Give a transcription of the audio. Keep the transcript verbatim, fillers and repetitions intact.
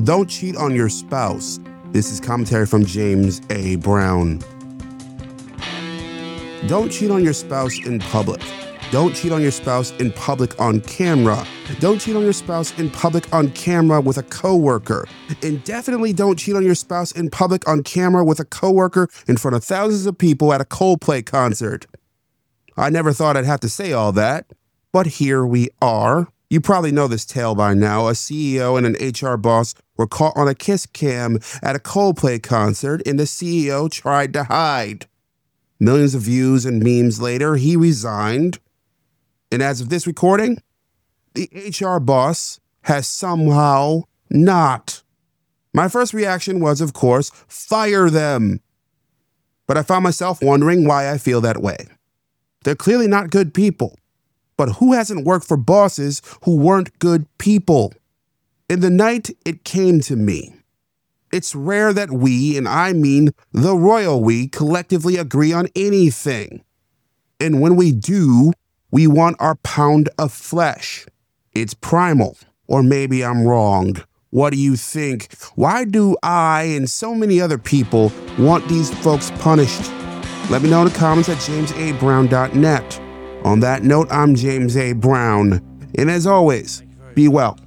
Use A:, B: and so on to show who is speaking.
A: Don't cheat on your spouse. This is commentary from James A. Brown. Don't cheat on your spouse in public. Don't cheat on your spouse in public on camera. Don't cheat on your spouse in public on camera with a coworker. And definitely don't cheat on your spouse in public on camera with a coworker in front of thousands of people at a Coldplay concert. I never thought I'd have to say all that, but here we are. You probably know this tale by now. A C E O and an H R boss were caught on a kiss cam at a Coldplay concert, and the C E O tried to hide. Millions of views and memes later, he resigned. And as of this recording, the H R boss has somehow not. My first reaction was, of course, fire them. But I found myself wondering why I feel that way. They're clearly not good people. But who hasn't worked for bosses who weren't good people? In the night, it came to me. It's rare that we, and I mean the royal we, collectively agree on anything. And when we do, we want our pound of flesh. It's primal. Or maybe I'm wrong. What do you think? Why do I and so many other people want these folks punished? Let me know in the comments at james a brown dot net. On that note, I'm James A. Brown. And as always, be well.